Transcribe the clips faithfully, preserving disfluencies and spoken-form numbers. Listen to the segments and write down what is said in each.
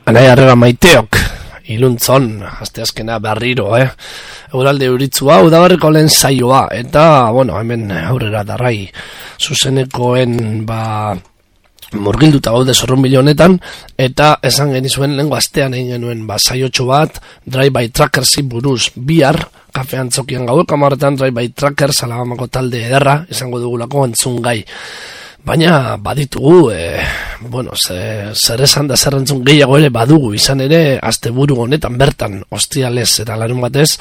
Anai Harrera Maiteok, iluntzon, asteazkena berriro, eh? Euralde euritzua, udabarriko lehen saioa, eta, bueno, hemen aurrera darrai zuzenekoen, ba, murgilduta gaude zorrunbilo honetan, eta esan genizuen lehengo astean egin genuen, ba, saiotxo bat, Drive-by Trackersi buruz bihar, kafean txokian gauek amarretan, Drive-by Trackers, Alabamako talde ederra, izango dugulako entzun gai. Baina baditugu, e, bueno, ze, zer esan da zer entzun gehiago ere badugu, izan ere, asteburu honetan bertan, ostialez eta larun batez,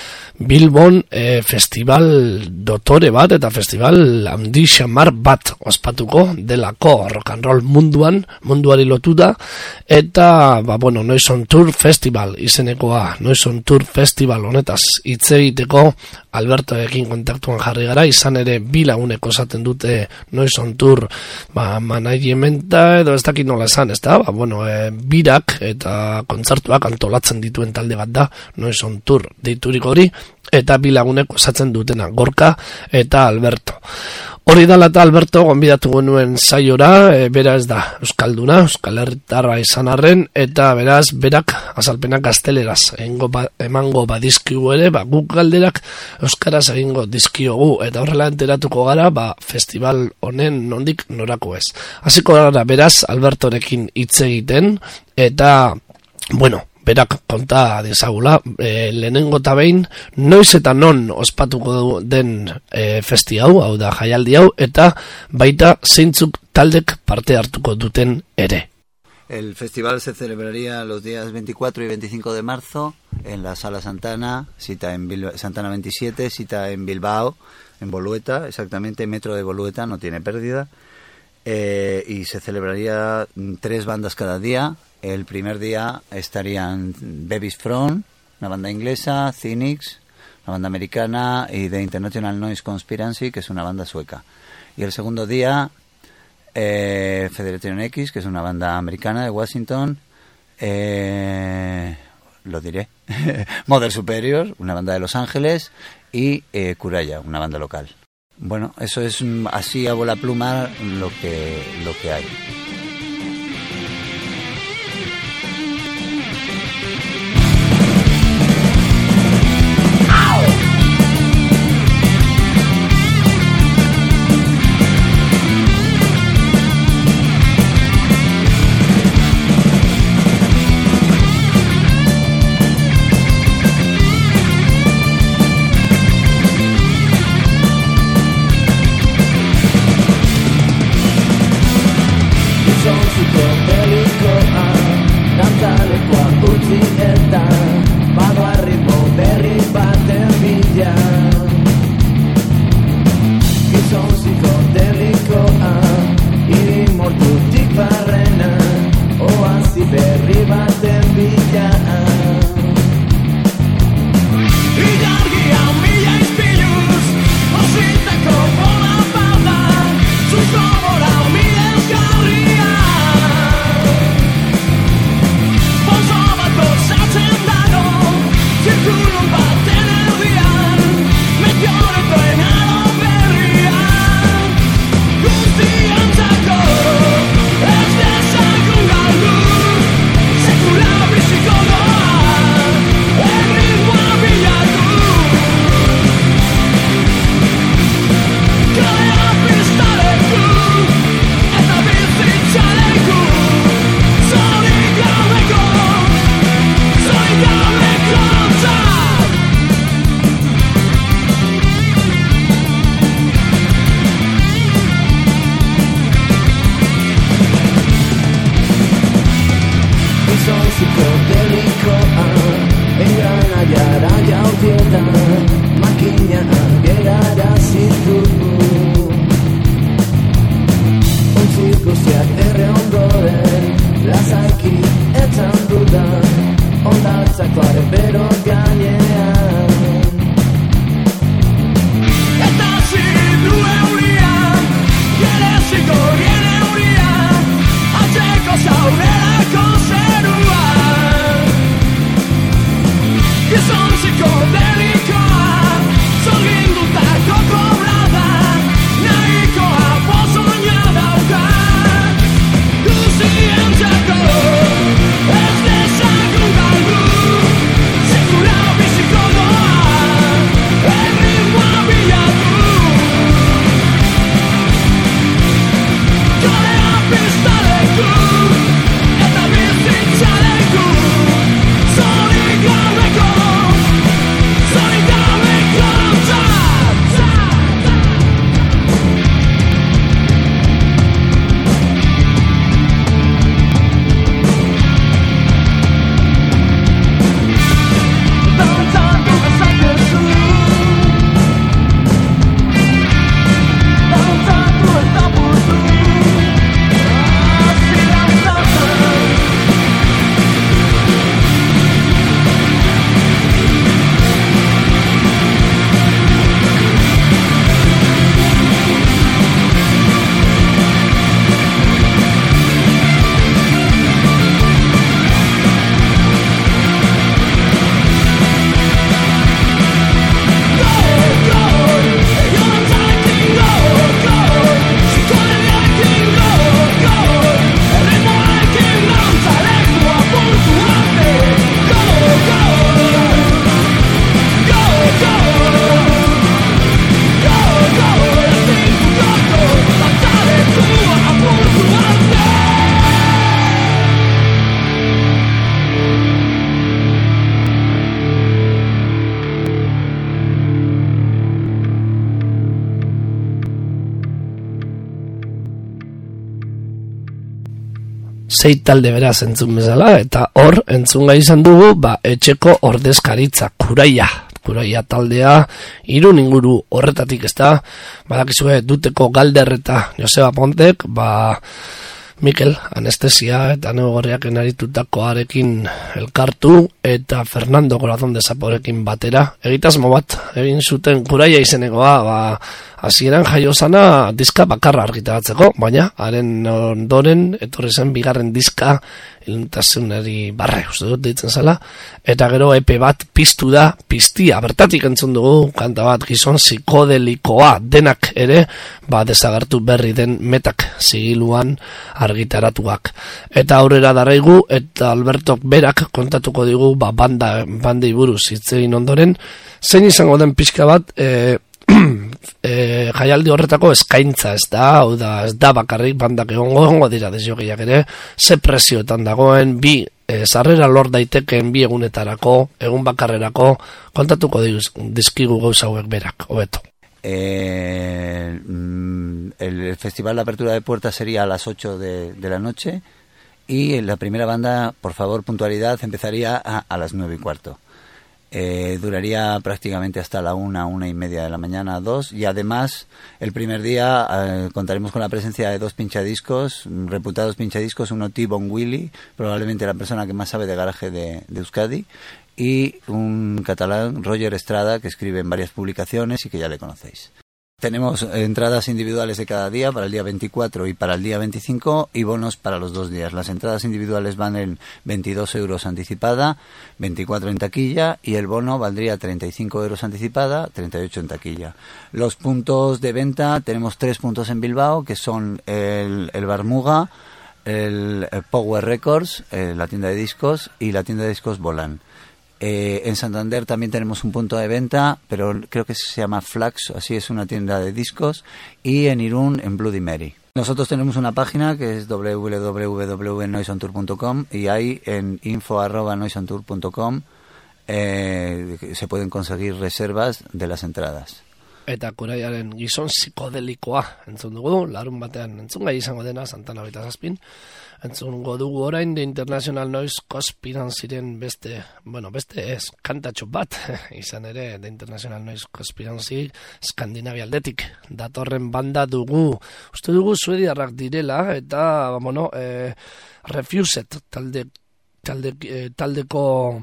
Bilbon e, festival dotore bat eta festival handi xamar bat ospatuko delako rock and roll munduan, munduari lotuta, eta, ba, bueno, Noise on Tour Festival izenekoa, Noise on Tour Festival honetaz hitz egiteko Albertoekin kontaktuan jarri gara, izan ere bi laguneko esaten dute Noise on Tour, ba, managementa edo ez dakit nola esan, ez da, ba, bueno, e, birak eta kontzertuak antolatzen dituen talde bat da, Noise on Tour deiturik hori, eta bi lagunek osatzen dutena, Gorka eta Alberto. Hori dela eta Alberto gonbidatu genuen saiora, e, bera ez da euskalduna, euskal herritarra izan arren, eta beraz berak azalpenak gazteleraz egingo ba, emango badizkigu ere, ba, guk galderak euskaraz egingo dizkiogu, eta horrela enteratuko gara, ba, festival honen nondik norako ez. Hasiko gara beraz Albertorekin hitz egiten, eta, bueno, berak konta dezagula, e, lehenengo eta behin, noiz eta non ospatuko den e, festi hau, hau da jaialdi hau, eta baita zeintzuk taldek parte hartuko duten ere. El festival se celebraría los días veinticuatro y veinticinco de marzo en la Sala Santana, cita en Bilba- Santana veintisiete, cita en Bilbao, en Bolueta, exactamente, metro de Bolueta, no tiene pérdida, eh, y se celebraría tres bandas cada día. El primer día estarían Babies From, una banda inglesa, Cynics, una banda americana, y The International Noise Conspiracy, que es una banda sueca. Y el segundo día, eh, Federation X, que es una banda americana de Washington, eh, lo diré, Mother Superior, una banda de Los Ángeles, y eh, Kuraya, una banda local. Bueno, eso es así a bola pluma lo que, lo que hay. Let's sei talde beraz entzun bezala, eta hor entzun gai izan dugu, ba, etxeko ordezkaritza, kuraia, kuraia taldea, irun inguru horretatik ez da, badakizue Duteko Galder eta Joseba Pontek, ba, Mikel, anestesia eta neogorriaken aritutakoarekin elkartu eta Fernando Corazón de Saporekin batera. Egitasmo bat, egin zuten kuraia izenekoa, ba, hasieran jaiozana diska bakarra argitaratzeko, baina haren ondoren etorri zen bigarren diska iluntasunari barre, uste dut ditzen zela, eta gero epe bat piztu da, piztia, bertatik entzun dugu, kanta bat gizon psikodelikoa denak ere, ba desagertu berri den metak zigiluan argitaratuak. Eta aurrera daraigu, eta Albertok berak kontatuko digu, ba banda, bandei buruz hitzein ondoren, zein izango den pixka bat, e, e, jaialdi horretako eskaintza ez da, hau da, ez da bakarrik bandak egongo, egongo dira desjokiak ere, ze prezioetan dagoen, bi e, sarrera lor daitekeen bi egunetarako, egun bakarrerako, kontatuko dizkigu gauza hauek berak, hobeto. Eh, el festival de apertura de puertas sería a las ocho de, de la noche y la primera banda, por favor, puntualidad, empezaría a, a las nueve y cuarto. Eh, duraría prácticamente hasta la una, una y media de la mañana, dos, y además el primer día eh, contaremos con la presencia de dos pinchadiscos, reputados pinchadiscos, uno T-Bone Willie, probablemente la persona que más sabe de garaje de, de Euskadi, y un catalán, Roger Estrada, que escribe en varias publicaciones y que ya le conocéis. Tenemos entradas individuales de cada día, para el día veinticuatro y para el día veinticinco, y bonos para los dos días. Las entradas individuales van en veintidós euros anticipada, veinticuatro en taquilla, y el bono valdría treinta y cinco euros anticipada, treinta y ocho en taquilla. Los puntos de venta, tenemos tres puntos en Bilbao, que son el, el Barmuga, el, el Power Records, eh, la tienda de discos, y la tienda de discos Volán. Eh, en Santander también tenemos un punto de venta, pero creo que se llama Flax, así es, una tienda de discos, y en Irún en Bloody Mary. Nosotros tenemos una página que es w w w punto noise on tour punto com y ahí en info arroba noise on tour punto com eh, se pueden conseguir reservas de las entradas. Eta kuraiaren gizon psikodelikoa entzun dugu, larun batean entzun gai izango dena Santana hogeita zazpin. Entzungo dugu orain de International Noise Conspiracyren beste, bueno, beste ez, kantatxo bat, izan ere, de International Noise Conspiracy Skandinavia aldetik datorren banda dugu, uste dugu suediarrak direla, eta, bueno, eh, Refused talde, talde, eh, taldeko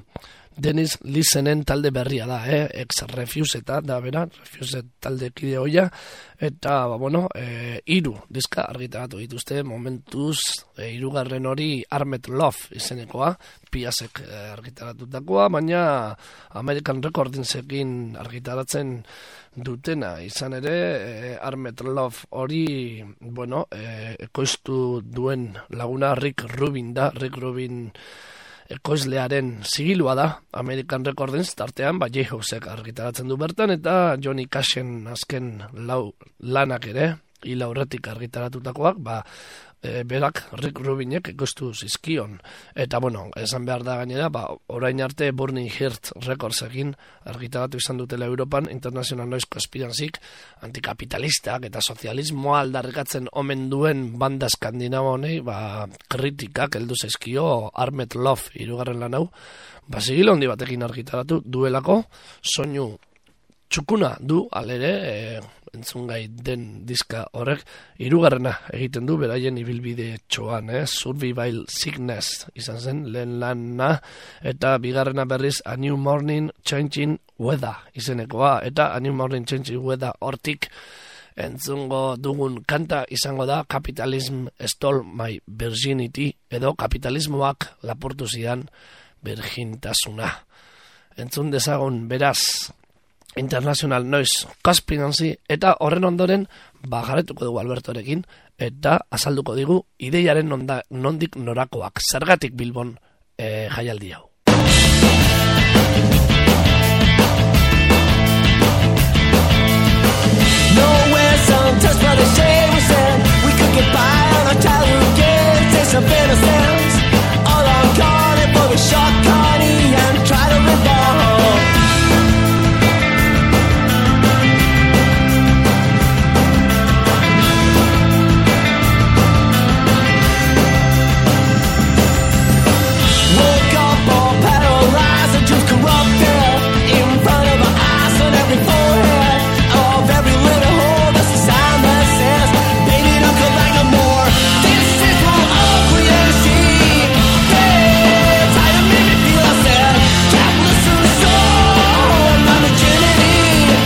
Dennis Lissenen talde berria da, eh? Ex-Refuseta da bera, Refused talde kide hoia, eta, ba, bueno, e, iru diska argitaratu dituzte, momentuz, e, irugarren hori Armed Love izenekoa, Piasek e, argitaratutakoa, baina American Recordingsekin argitaratzen dutena, izan ere, e, Armed Love hori, bueno, e, ekoiztu duen laguna Rick Rubin da, Rick Rubin ekoizlearen zigilua da, American Recordings tartean, ba, J-Hawksek argitaratzen du bertan, eta Johnny Cashen azken lau lanak ere, hila horretik argitaratutakoak, ba, e, berak Rick Rubinek ekoiztu zizkion. Eta, bueno, esan behar da gainera, ba, orain arte Burning Heart Recordsekin argitaratu izan dutela Europan, International Noise Conspiracyk, antikapitalistak eta sozialismoa aldarrikatzen omen duen banda eskandinavo honei, ba, kritikak heldu zaizkio Armed Love hirugarren lan hau, ba, sigilo handi batekin argitaratu duelako, soinu txukuna du, alere, e, entzungai den diska horrek, hirugarrena egiten du, beraien ibilbide txoan, eh? Survival Sickness izan zen, lehen lana, eta bigarrena berriz A New Morning Changing Weather izenekoa, eta A New Morning Changing Weather hortik entzungo dugun kanta izango da Capitalism Stole My Virginity, edo kapitalismoak lapurtu zidan virgintasuna. Entzun dezagun beraz International Noise Conspiracy, eta horren ondoren bagaretuko dugu Albertorekin, eta azalduko digu ideiaren nonda, nondik norakoak, zergatik Bilbon e, jaialdi hau. Nowhere some touch by the shade we said we could get by on our childhood games, take some innocence. All I'm calling for the shot Connie and try to revolve. up there in front of our eyes on every forehead of every little hole. That's a sign that says, baby, don't come back no more. This is my ugly and cheap. Hey, try to make me feel I said, capitalism stole my virginity.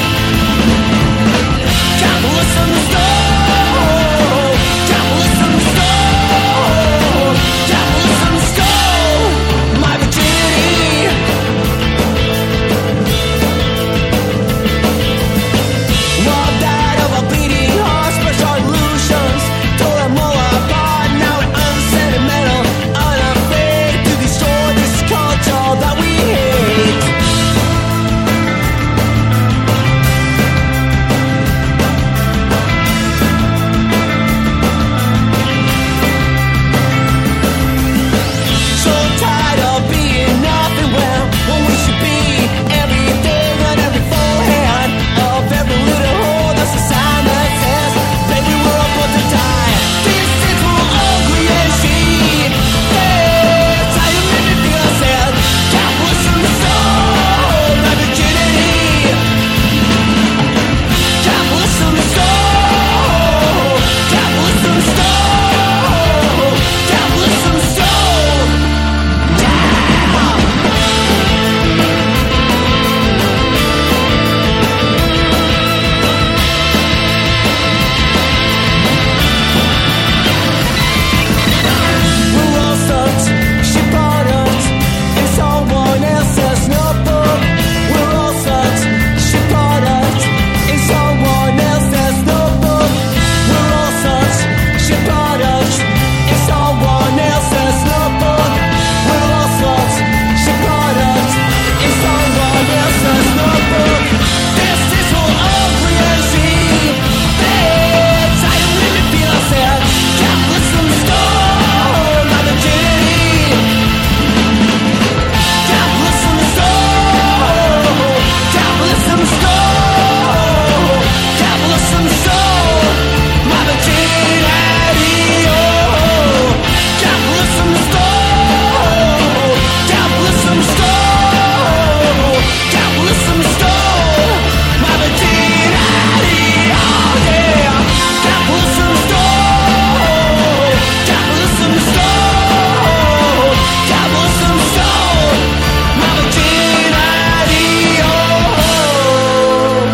Capitalism stole. Capitalism stole. Capitalism stole my virginity. Well, died of a bleeding heart, special illusions. Tore them all apart. Now we're unsentimental, unafraid to destroy this culture that we hate. So tired of being nothing well when we should be everything on every forehead of every little hole. That's a sign that says, baby, we're about to die. This is more ugly and cheap. Hey, try to make me feel I said, capitalism stole my virginity. Capitalism stole. Capitalism stole. Capitalism stole. We're all such shit products in someone else's notebook. We're all such shit products in someone else's notebook. We're all such shit products in someone else's notebook. We're all such shit products in someone else's notebook. This is so ugly and cheap. Bitch, I don't really feel I said, capitalism stole my virginity. Capitalism stole. Capitalism stole. Capitalism stole my virginity. Oh, capitalism stole. Capitalism stole. Capitalism stole my virginity. Oh yeah. Capitalism stole. Capitalism stole. Capitalism stole my virginity. Oh.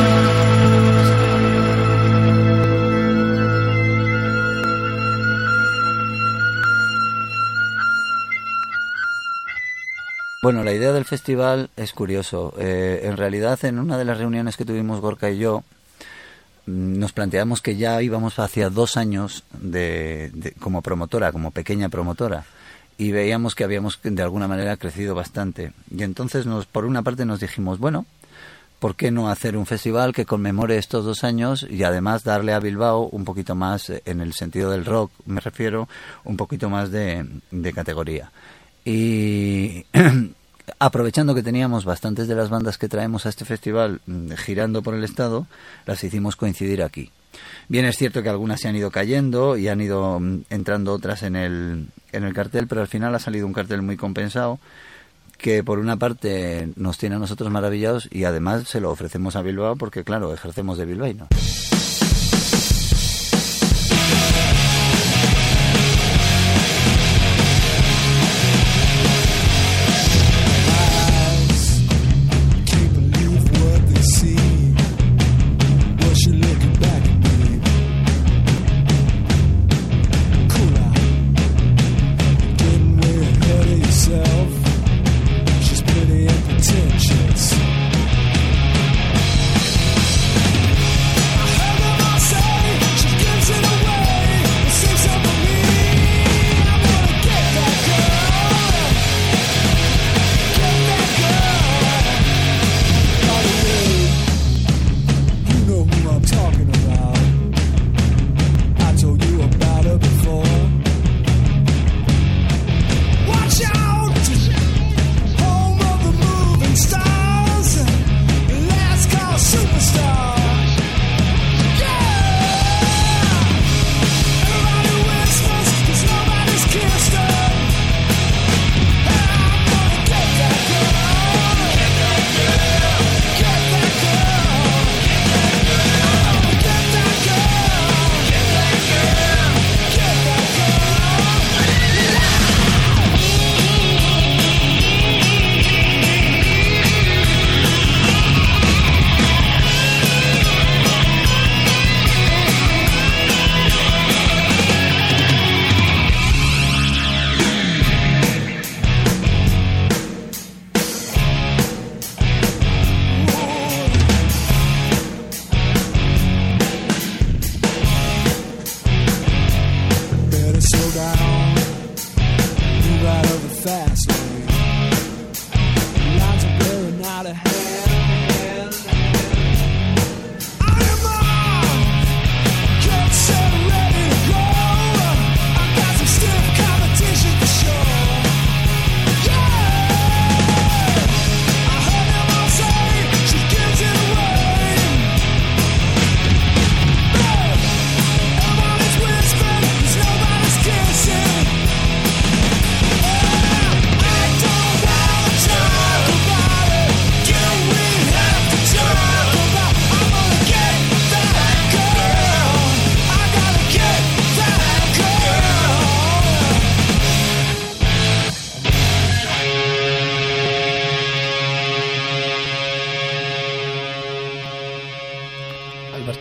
Bueno, la idea del festival es curioso. Eh, en realidad, en una de las reuniones que tuvimos Gorka y yo, mm, nos planteamos que ya íbamos hacia dos años de, de- como promotora, como pequeña promotora, y veíamos que habíamos de alguna manera crecido bastante. Y entonces, nos, por una parte, nos dijimos, bueno, ¿por qué no hacer un festival que conmemore estos dos años y además darle a Bilbao un poquito más, eh, en el sentido del rock, me refiero, un poquito más de, de categoría? Y aprovechando que teníamos bastantes de las bandas que traemos a este festival mm, girando por el estado, las hicimos coincidir aquí. Bien, es cierto que algunas se han ido cayendo y han ido mm, entrando otras en el, en el cartel, pero al final ha salido un cartel muy compensado que por una parte nos tiene a nosotros maravillados y además se lo ofrecemos a Bilbao porque, claro, ejercemos de bilbaíno. Can't believe what they see. What you looking back at me? Cool out. Getting way ahead of yourself. She's pretty and pretentious. I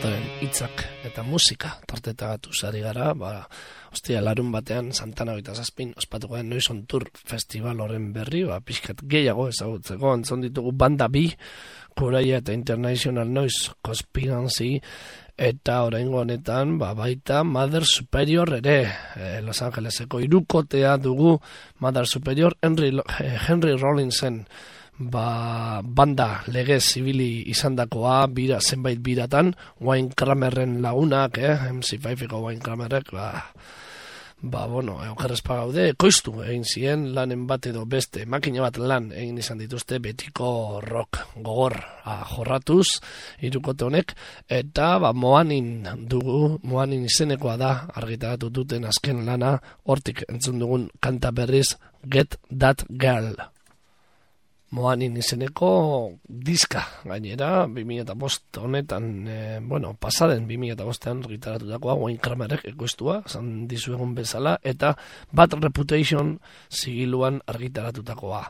Albertoren hitzak eta musika tartetagatu zari gara, ba, ostia, larun batean Santana hogeita zazpin ospatuko den Noise on Tour festival horren berri, ba, pixkat gehiago ezagutzeko, entzun ditugu banda bi, Kuraia eta International Noise Conspiracy, eta oraingo honetan, ba, baita Mother Superior ere, eh, Los Angeleseko hirukotea dugu Mother Superior, Henry, eh, Henry Rollinsen, ba, banda legez zibili izandakoa, bira, zenbait biratan, Wayne Kramerren lagunak, eh, M C five-eko Wayne Kramerrek, ba, ba, bueno, okerrezpa gaude, koiztu egin ziren lanen bat edo beste, makina bat lan egin izan dituzte betiko rock gogor a, jorratuz, hirukote honek, eta ba, Moanin dugu, Moanin izenekoa da, argitaratu duten azken lana, hortik entzun dugun kanta berriz, Get That Girl. Moanin izeneko diska, gainera, bi mila bost honetan, e, bueno, pasaden bi mila bostean argitaratutakoa, Wayne Kramerrek ekoiztua, zan dizuegun bezala, eta Bad Reputation zigiluan argitaratutakoa.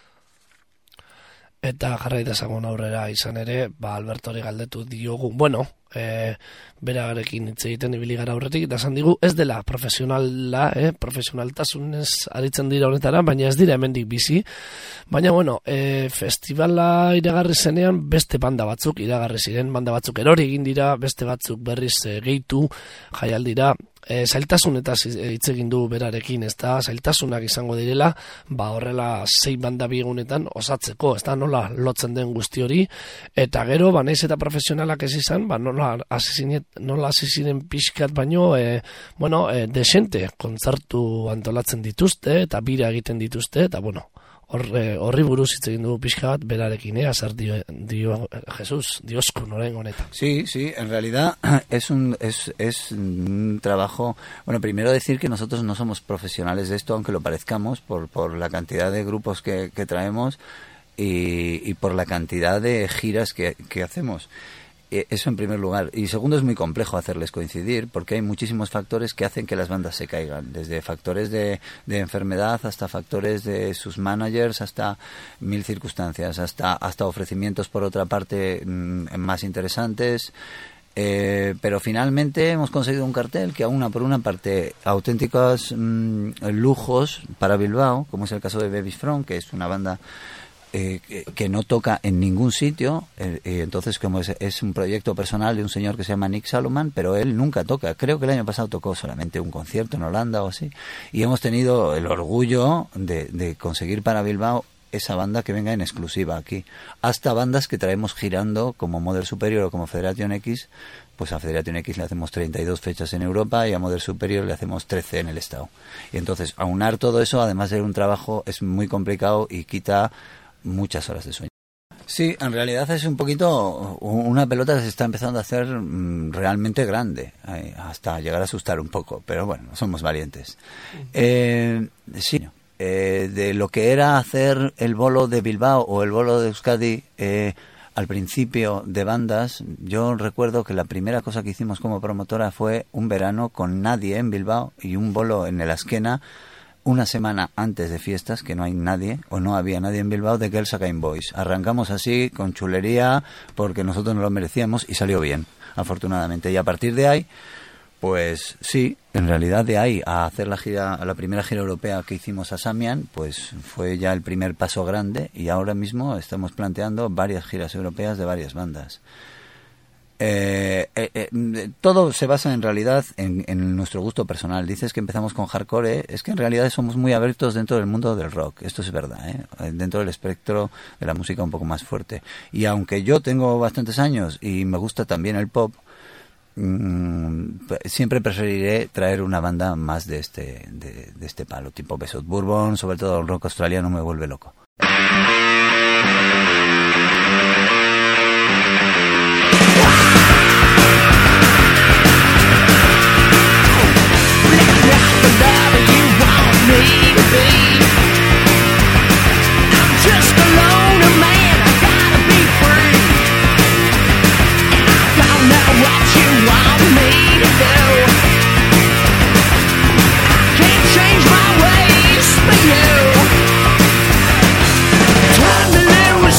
Eta jarrai dezagun aurrera izan ere, ba, Albertori galdetu diogu, bueno, e, beragarekin hitz egiten ibili gara aurretik, eta esan digu, ez dela profesionala, eh, profesionaltasunez aritzen dira honetara, baina ez dira hemendik bizi, baina, bueno, e, festivala iragarri zenean, beste banda batzuk iragarri ziren, banda batzuk erori egin dira, beste batzuk berriz e, gehitu jaialdira, E, zailtasun eta hitz egin du berarekin, ez da, zailtasunak izango direla, ba horrela sei banda biegunetan osatzeko, ez da, nola lotzen den guzti hori, eta gero, ba naiz eta profesionalak ez izan, ba nola hasi ziren pixkat baino, e, bueno, e, desente kontzertu antolatzen dituzte, eta bira egiten dituzte, eta bueno, horri buruz hitz egin dugu pixka bat berarekin, eh, azar dio, dio Jesús, Dioskun oraingo honetan. Sí, sí, en realidad es un, es, es un trabajo, bueno, primero decir que nosotros no somos profesionales de esto, aunque lo parezcamos, por, por la cantidad de grupos que, que traemos y, y por la cantidad de giras que, que hacemos. Eso en primer lugar. Y segundo, es muy complejo hacerles coincidir porque hay muchísimos factores que hacen que las bandas se caigan, desde factores de, de enfermedad hasta factores de sus managers, hasta mil circunstancias, hasta, hasta ofrecimientos por otra parte mmm, más interesantes. Eh, pero finalmente hemos conseguido un cartel que aúna por una parte auténticos mmm, lujos para Bilbao, como es el caso de Baby's Front, que es una banda Eh, que, que no toca en ningún sitio, eh, eh, entonces como es, es un proyecto personal de un señor que se llama Nick Salomon, pero él nunca toca, creo que el año pasado tocó solamente un concierto en Holanda o así, y hemos tenido el orgullo de, de conseguir para Bilbao esa banda que venga en exclusiva aquí, hasta bandas que traemos girando como Mother Superior o como Federation X, pues a Federation X le hacemos treinta y dos fechas en Europa y a Mother Superior le hacemos trece en el estado, y entonces aunar todo eso, además de un trabajo, es muy complicado y quita muchas horas de sueño. Sí, en realidad es un poquito una pelota que se está empezando a hacer mmm, realmente grande, eh, hasta llegar a asustar un poco, pero bueno, somos valientes. Eh, sí, eh, de lo que era hacer el bolo de Bilbao o el bolo de Euskadi eh, al principio de bandas, yo recuerdo que la primera cosa que hicimos como promotora fue un verano con nadie en Bilbao y un bolo en el Azkena, una semana antes de fiestas, que no hay nadie, o no había nadie en Bilbao, de Girls Against Boys. Arrancamos así, con chulería, porque nosotros nos lo merecíamos, y salió bien, afortunadamente. Y a partir de ahí, pues sí, en realidad de ahí a hacer la gira, la primera gira europea que hicimos a Samian, pues fue ya el primer paso grande, y ahora mismo estamos planteando varias giras europeas de varias bandas. Eh, eh, eh, todo se basa en realidad en, en nuestro gusto personal. Dices que empezamos con hardcore, eh, es que en realidad somos muy abiertos dentro del mundo del rock, esto es verdad, eh, dentro del espectro de la música un poco más fuerte, y aunque yo tengo bastantes años y me gusta también el pop, mmm, siempre preferiré traer una banda más de este, de, de este palo, tipo West Side Bourbon, sobre todo el rock australiano me vuelve loco. Change my ways for you. Time to lose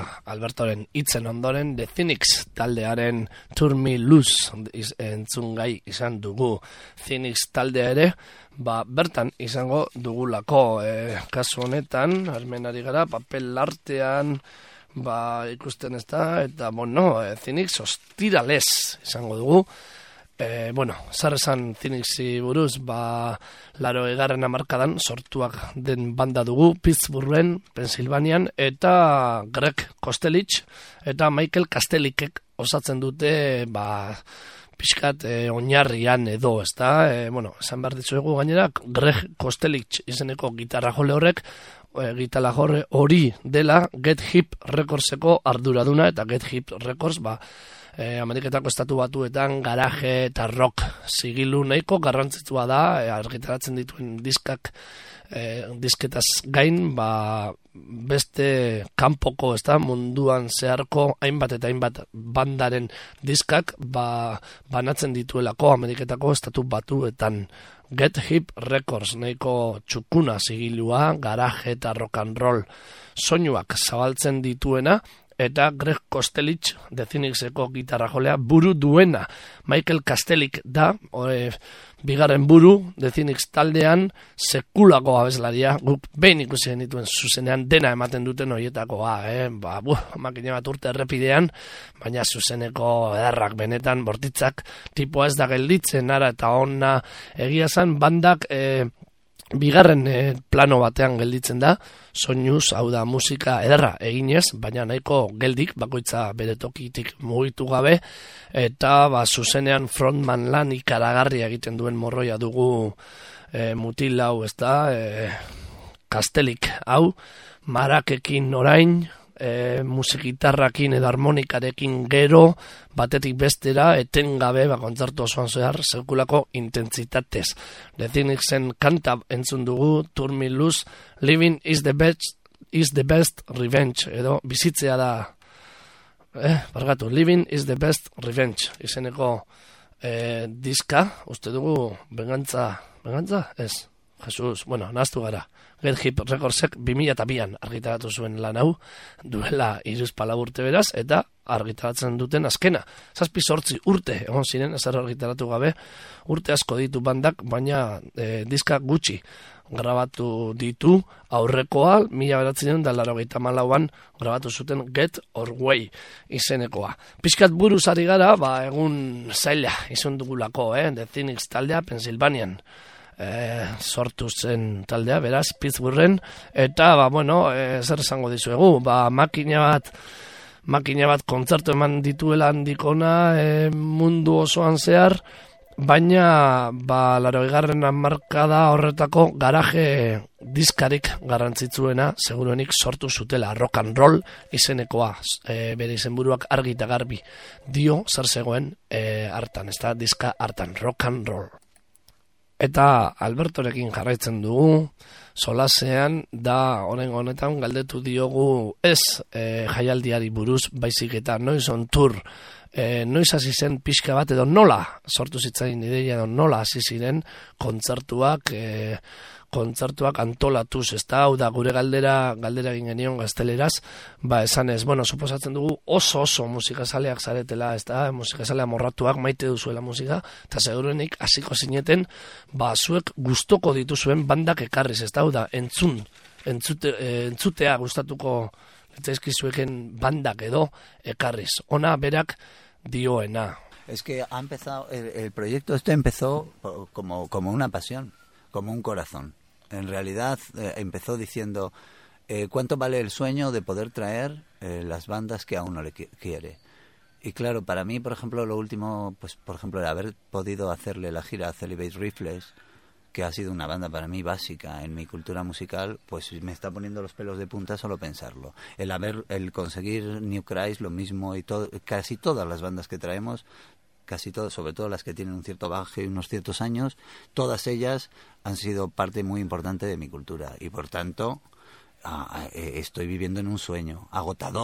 eta Albertoren hitzen ondoren The Cynics taldearen Turn Me Loose entzun gai izan dugu. Cynics taldea ere, ba, bertan izango dugulako, e, kasu honetan, armenari gara, papel artean, ba, ikusten ez da, eta, bueno, e, Cynics ostiralez izango dugu. E, bueno, zer esan Cynicsi buruz, ba, laro egarren amarkadan sortuak den banda dugu, Pittsburghen, Pensilvanian, eta Greg Kostelich eta Michael Kastelikek osatzen dute, ba, pixkat e, oinarrian edo, ez da, e, bueno, esan behar ditzuegu gainera, Greg Kostelich izeneko gitarra jole horrek, e, gitarra jole hori dela Get Hip Recordseko arduraduna, eta Get Hip Records, ba, E, Ameriketako estatu batuetan garaje eta rock zigilu nahiko garrantzitsua da, e, argitaratzen dituen diskak, e, disketaz gain, ba, beste kanpoko, ez da, munduan zeharko hainbat eta hainbat bandaren diskak, ba, banatzen dituelako Ameriketako estatu batuetan. Get Hip Records nahiko txukuna zigilua, garaje eta rock and roll soinuak zabaltzen dituena, eta Greg Kostelich, The Cynicseko gitarra jolea, buru duena. Michael Kastelik da, ore, bigarren buru, The Cynics taldean, sekulako abeslaria, guk behin ikusi genituen zuzenean dena ematen duten horietakoa, eh? Ba, buh, makina bat urte errepidean, baina zuzeneko ederrak benetan, bortitzak, tipoa ez da gelditzen, ara eta onna, egia zan, bandak, eh, bigarren e, plano batean gelditzen da, soinuz, hau da musika ederra eginez, baina nahiko geldik, bakoitza bere tokitik mugitu gabe, eta ba, zuzenean frontman lan ikaragarria egiten duen morroia dugu e, mutil hau, ez da, e, Kastelik hau, marakekin orain, e, musikitarrakin edo harmonikarekin gero, batetik bestera, etengabe, ba, kontzertu osoan zehar, sekulako intentsitatez. The Cynicsen kanta entzun dugu, Turn Me Loose, Living is the best, is the best revenge, edo bizitzea da, eh, bargatu, Living is the best revenge, izeneko eh, diska, uste dugu, bengantza, bengantza? Ez, Jesus, bueno, nahaztu gara. Get Hip Recordsek bi mila bian argitaratu zuen lan hau, duela hiruzpalau urte beraz, eta argitaratzen duten azkena. Zazpi zortzi urte egon ziren, ezer argitaratu gabe, urte asko ditu bandak, baina e, diska gutxi grabatu ditu, aurrekoa, mila beratzen da laurogeita hamalauan grabatu zuten Get Our Way izenekoa. Pixkat buruz ari gara, ba, egun zaila izan dugulako, eh? The Cynics taldea, Pensilvanian. E, sortu zen taldea, beraz, Pittsburghen, eta, ba, bueno, e, zer esango dizuegu, ba, makina bat, makina bat kontzertu eman dituela handikona e, mundu osoan zehar, baina, ba, laroigarren hamarkada horretako garaje diskarik garrantzitsuena, seguruenik sortu zutela, rock and roll izenekoa, e, bere izenburuak argi eta garbi dio zer zegoen e, hartan, ez da, diska hartan, rock and roll. Eta Albertorekin jarraitzen dugu, solasean da oraingo honetan galdetu diogu ez e, jaialdiari buruz, baizik eta noiz on tour, e, noiz hasi zen pixka bat edo nola sortu zitzain ideia edo nola hasi ziren kontzertuak, e, kontzertuak antolatuz, ez da, hau da gure galdera, galdera egin genion gazteleraz, ba esanez, bueno, suposatzen dugu oso oso musikazaleak zaretela, ez da, musikazalea morratuak maite duzuela musika, eta seguruenik hasiko zineten, ba zuek gustoko dituzuen bandak ekarriz, ez da, hau da, entzun, entzute, entzutea gustatuko litzaizkizueken bandak edo ekarriz. Ona berak dioena. Es que ha empezado, el, el proyecto este empezó como, como una pasión, como un corazón. En realidad eh, empezó diciendo eh, cuánto vale el sueño de poder traer eh, las bandas que a uno le qu- quiere. Y claro, para mí, por ejemplo, lo último, pues por ejemplo, el haber podido hacerle la gira a Celibate Rifles, que ha sido una banda para mí básica en mi cultura musical, pues me está poniendo los pelos de punta solo pensarlo. El haber, el conseguir New Christ, lo mismo, y todo, casi todas las bandas que traemos, casi todas, sobre todo las que tienen un cierto bagaje y unos ciertos años, todas ellas han sido parte muy importante de mi cultura y por tanto ah, eh, estoy viviendo en un sueño agotador,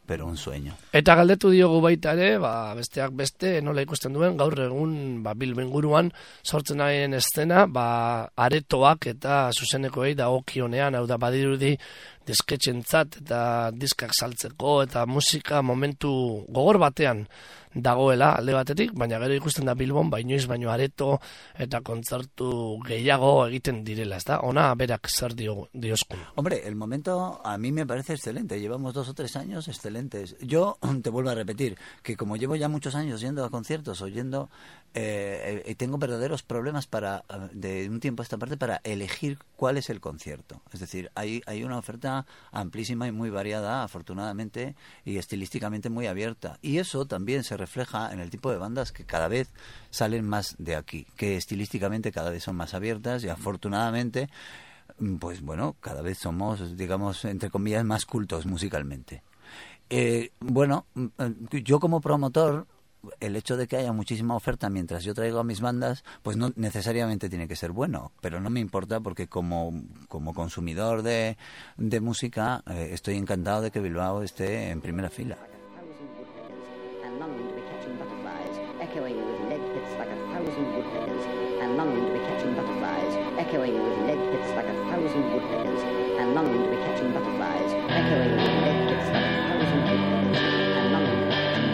pero un sueño. Eta galdetu diogu baita ere, ba, besteak beste, nola ikusten duen, gaur egun ba, Bilbo inguruan sortzen nahien eszena, ba, aretoak eta zuzenekoei dagokionean, hau da badirudi disketxentzat eta diskak saltzeko eta musika momentu gogor batean dagoela alde batetik, baina gero ikusten da Bilbon, ba, inoiz baino areto eta kontzertu gehiago egiten direla, ez da? Ona berak zer dio, dioskun. Hombre, el momento a mí me parece excelente. Llevamos dos o tres años excelentes. Yo te vuelvo a repetir que como llevo ya muchos años yendo a conciertos, oyendo, eh, eh, tengo verdaderos problemas para de un tiempo a esta parte para elegir cuál es el concierto. Es decir, hay, hay una oferta amplísima y muy variada, afortunadamente, y estilísticamente muy abierta. Y eso también se refleja en el tipo de bandas que cada vez salen más de aquí, que estilísticamente cada vez son más abiertas y afortunadamente, pues bueno, cada vez somos, digamos, entre comillas, más cultos musicalmente. Eh, bueno, yo como promotor, el hecho de que haya muchísima oferta mientras yo traigo a mis bandas, pues no necesariamente tiene que ser bueno, pero no me importa porque como, como consumidor de, de música eh, estoy encantado de que Bilbao esté en primera fila. Echoing with lead pits like a thousand woodpeckers, and longing to be catching butterflies. Echoing with lead pits like a thousand woodpeckers, and longing to be catching butterflies. Echoing with lead pits like a thousand woodpeckers, and longing to be catching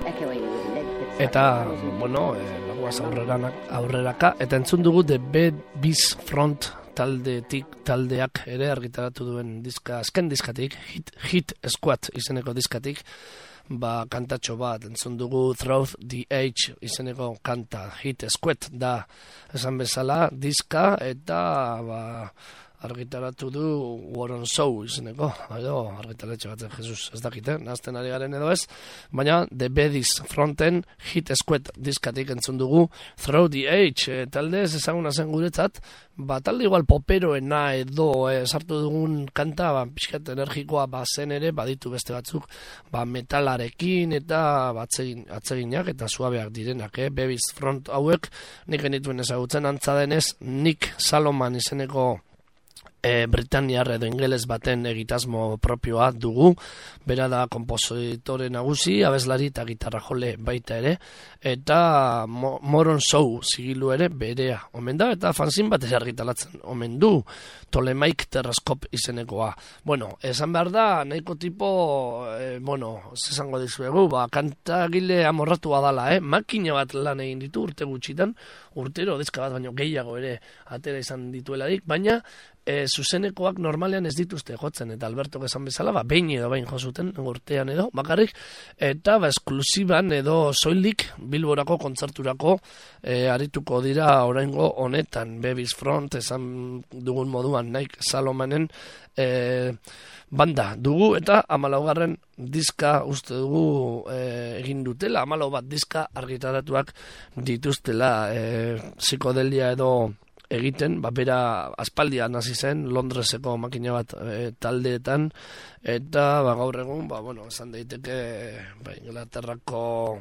echoing with lead pits like Eta, a thousand bueno, eh, bagoaz aurrera, aurreraka, eta entzun dugu The Bad Beast Front taldetik taldeak ere argitaratu duen diska, azken diskatik, Hit, Hit Squad izeneko diskatik, ba, kantatxo bat, entzun dugu Through the Age izeneko kanta, Hit Squad da, esan bezala, diska, eta, ba, argitaratu du War on Show izeneko, edo argitaratxe batzen Jesus, ez dakite, nazten ari garen edo ez, baina The Bedis Fronten Hit Squad diskatik entzun dugu Through the Age, e, talde ez ezaguna zen guretzat, ba, talde igual poperoena edo e, sartu dugun kanta, ba, pixkat energikoa bazen ere, baditu beste batzuk, ba, metalarekin eta batzegin, atzeginak eta suabeak direnak, eh? Bedis Front hauek, nik genituen ezagutzen antza denez, Nick Saloman izeneko E, Britaniar edo ingeles baten egitasmo propioa dugu, bera da kompositore nagusi, abeslari eta gitarra jole baita ere, eta mo, Moron Show zigilu ere berea omen da, eta fanzin bat ere argitalatzen omen du, Tolemaik Terraskop izenekoa. Bueno, esan behar da, nahiko tipo, e, bueno, zesango dizuegu, ba, kantagile amorratua dala, eh? Makina bat lan egin ditu urte gutxitan, urtero dizka bat baino gehiago ere atera izan dituelarik, baina E, zuzenekoak normalean ez dituzte jotzen, eta Alberto esan bezala, ba, behin edo behin jozuten, urtean edo, bakarrik, eta ba, esklusiban edo soilik Bilborako kontzerturako e, arituko dira oraingo honetan, Bedis Front, esan dugun moduan, Nick Salomanen e, banda dugu, eta hamalaugarren diska uste dugu e, egin dutela, hamalau bat diska argitaratuak dituztela, e, psikodelia edo egiten, ba, bera aspaldian hasi zen, Londreseko makina bat e, taldeetan, eta ba, gaur egun, ba, bueno, esan daiteke, ba, Inglaterrako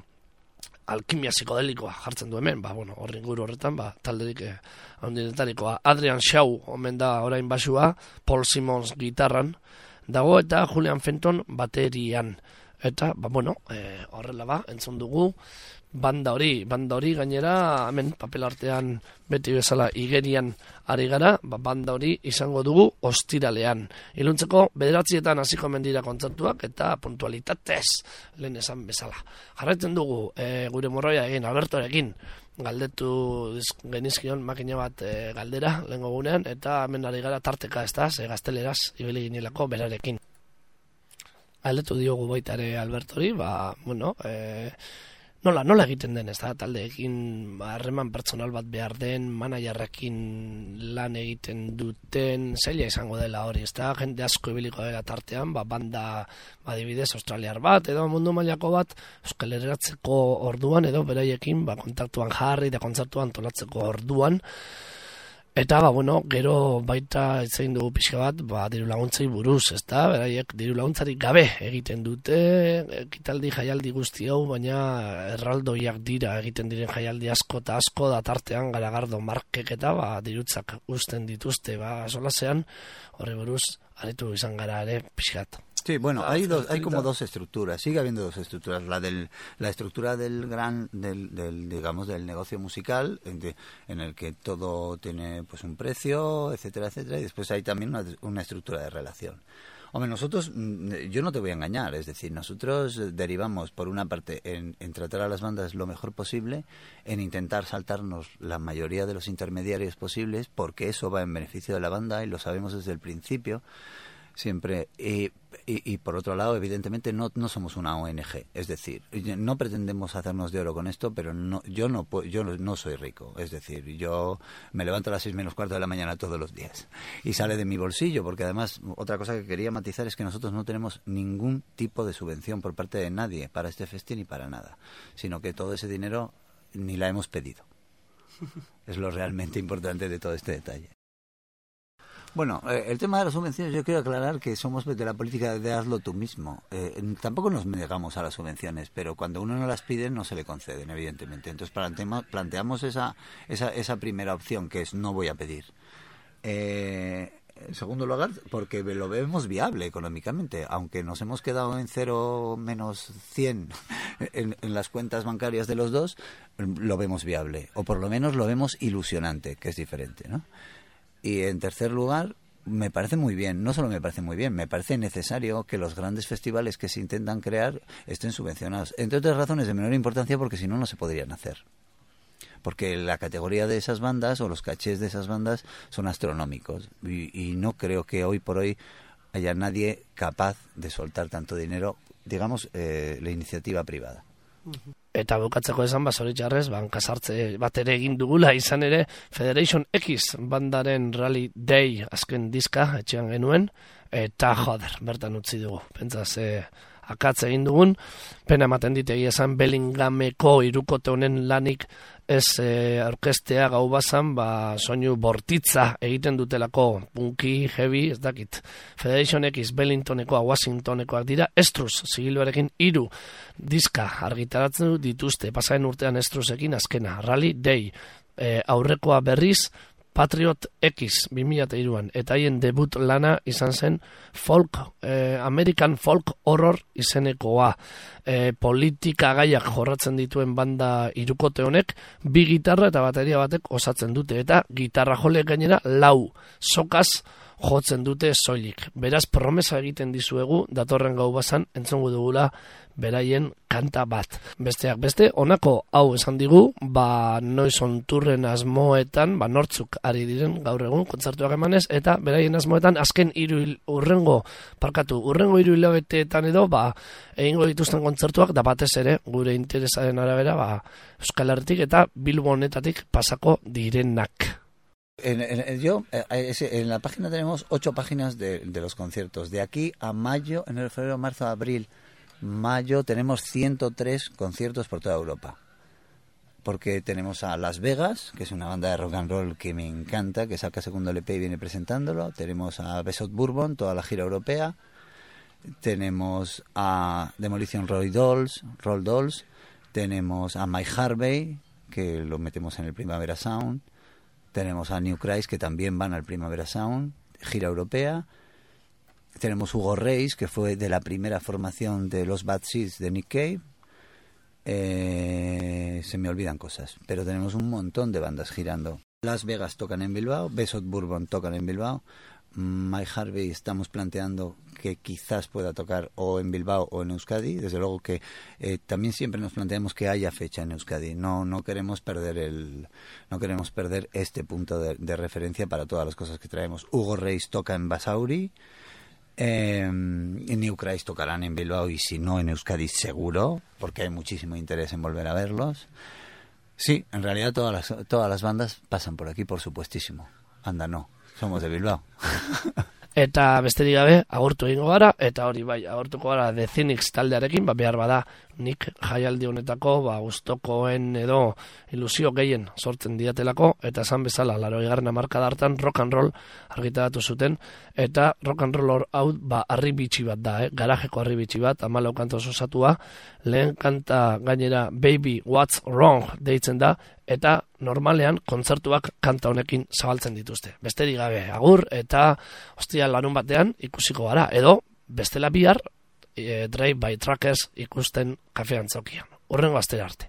alkimia psikodelikoa jartzen du hemen, ba, bueno, horri inguru horretan, ba, talderik eh, handinetarikoa. Adrian Shaw, omen da orain basua, Paul Simmons gitarran dago, eta Julian Fenton baterian. Eta, ba, bueno, e, horrela ba, entzun dugu, banda hori, banda hori gainera, hemen papel artean beti bezala igerian ari gara, ba, banda hori izango dugu ostiralean. Iluntzeko bederatzietan hasiko mendira kontzertuak eta puntualitatez lehen esan bezala. Jarraitzen dugu e, gure morroia egin, Albertorekin, galdetu genizkion makina bat e, galdera lehengo gunean, eta hemen ari gara tarteka ez da, ze gazteleraz ibili ginelako berarekin. Galdetu diogu baita ere Albertori, ba, bueno, e, Nola, nola egiten den, ez da, taldeekin harreman pertsonal bat behar den, managerrekin lan egiten duten, zaila izango dela hori, ez da, jende asko ibiliko dela tartean, ba, banda, adibidez, australiar bat, edo mundu mailako bat, Euskal Herratzeko orduan, edo beraiekin, ba, kontaktuan jarri eta kontzertuan tolatzeko orduan, eta, ba, bueno, gero baita etzein dugu pixka bat, ba, diru laguntzei buruz, ez da, beraiek diru laguntzarik gabe egiten dute, ekitaldi jaialdi guzti hau, baina erraldoiak dira egiten diren jaialdi asko eta asko, da tartean Garagardo markek eta, ba, dirutzak uzten dituzte, ba, solasean, horri buruz, aritu izan gara ere pixkat. Sí, bueno, hay dos, hay como dos estructuras, sigue habiendo dos estructuras, la del, la estructura del gran, del, del digamos, del negocio musical, en, de, en el que todo tiene pues un precio, etcétera, etcétera, y después hay también una, una estructura de relación. Hombre, nosotros, yo no te voy a engañar, es decir, nosotros derivamos por una parte en, en tratar a las bandas lo mejor posible, en intentar saltarnos la mayoría de los intermediarios posibles, porque eso va en beneficio de la banda y lo sabemos desde el principio. Siempre, y, y, y por otro lado, evidentemente no, no somos una O N G, es decir, no pretendemos hacernos de oro con esto, pero no, yo no yo no soy rico, es decir, yo me levanto a las seis menos cuarto de la mañana todos los días y sale de mi bolsillo, porque además otra cosa que quería matizar es que nosotros no tenemos ningún tipo de subvención por parte de nadie para este festín y para nada, sino que todo ese dinero ni la hemos pedido. Es lo realmente importante de todo este detalle. Bueno, eh, el tema de las subvenciones, yo quiero aclarar que somos de la política de hazlo tú mismo. Eh, tampoco nos negamos a las subvenciones, pero cuando uno no las pide no se le conceden, evidentemente. Entonces planteamos, planteamos esa, esa, esa primera opción, que es no voy a pedir. Eh, en segundo lugar, porque lo vemos viable económicamente, aunque nos hemos quedado en cero menos cien en, en las cuentas bancarias de los dos, lo vemos viable, o por lo menos lo vemos ilusionante, que es diferente, ¿no? Y en tercer lugar, me parece muy bien, no solo me parece muy bien, me parece necesario que los grandes festivales que se intentan crear estén subvencionados. Entre otras razones de menor importancia porque si no, no se podrían hacer. Porque la categoría de esas bandas o los cachés de esas bandas son astronómicos. Y, y no creo que hoy por hoy haya nadie capaz de soltar tanto dinero, digamos, eh, la iniciativa privada. Eta bukatzeko esan, ba, zoritxarrez, banka sartze bat ere egin dugula, izan ere Federation X bandaren Rally Day azken diska etxean genuen, eta joder, bertan utzi dugu. Pentsa ze akatz egin dugun, pena ematen ditegi esan Bellinghameko hirukote honen lanik ez e, orkestea gau bazan, ba, soinu bortitza egiten dutelako, punki, heavy, ez dakit. Federation X Bellingtonekoa, Washingtonekoak dira, Estruz, zigiluarekin hiru diska argitaratzen dituzte, pasaren urtean Estruzekin azkena, Rally Day, e, aurrekoa berriz, Patriot X bi mila hiruan, eta haien debut lana izan zen folk, eh, American Folk Horror izenekoa. Eh, politika gaiak jorratzen dituen banda hirukote honek, bi gitarra eta bateria batek osatzen dute, eta gitarra jole gainera lau sokaz jotzen dute soilik. Beraz, promesa egiten dizuegu, datorren gau bazan, entzongo dugula beraien kanta bat. Besteak beste, honako hau esan digu, ba noiz onturren asmoetan, ba nortzuk ari diren gaur egun kontzertuak emanez, eta beraien asmoetan azken hiru urrengo, parkatu, urrengo hiru hilabeteetan edo, ba egingo dituzten kontzertuak, da batez ere, gure interesaren arabera, ba Euskal Herritik eta Bilbo honetatik pasako direnak. En, en, yo, en la página tenemos ocho páginas de, de los conciertos. De aquí a mayo, enero, febrero, marzo, abril, mayo, tenemos ciento tres conciertos por toda Europa. Porque tenemos a Las Vegas, que es una banda de rock and roll que me encanta, que saca segundo L P y viene presentándolo. Tenemos a Besot Bourbon, toda la gira europea. Tenemos a Demolition Roll Dolls, Roll Dolls. Tenemos a Mike Harvey, que lo metemos en el Primavera Sound. Tenemos a New Christ, que también van al Primavera Sound, gira europea. Tenemos Hugo Reis, que fue de la primera formación de los Bad Seeds de Nick Cave. Eh, se me olvidan cosas, pero tenemos un montón de bandas girando. Las Vegas tocan en Bilbao, Besot Bourbon tocan en Bilbao. Mike Harvey estamos planteando que quizás pueda tocar o en Bilbao o en Euskadi. Desde luego que eh, también siempre nos planteamos que haya fecha en Euskadi. No no queremos perder el no queremos perder este punto de, de referencia para todas las cosas que traemos. Hugo Reis toca en Basauri, eh, en New Christ tocarán en Bilbao y si no en Euskadi seguro, porque hay muchísimo interés en volver a verlos. Sí, en realidad todas las todas las bandas pasan por aquí, por supuestísimo. Anda, no. Somos de Bilbao. Eta besterik gabe, agurtu egingo gara, eta hori bai, agurtuko gara The Cynics taldearekin, ba behar bada nik jaialdi honetako, ba gustokoen edo ilusio gehien sortzen diatelako, eta esan bezala, laurogegarren hamarkada hartan rock and roll argitaratu zuten, eta rock and roll hau, ba, harri bitxi bat da, eh? Garajeko harri bitxi bat, hamalau kanta osatua, lehen kanta gainera Baby What's Wrong deitzen da, eta normalean kontzertuak kanta honekin zabaltzen dituzte. Besterik gabe, agur, eta hostia larun batean ikusiko gara, edo bestela bihar e, Drive by Truckers ikusten kafean zaukian. Urrengo astera arte.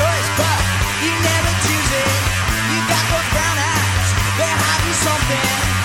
Something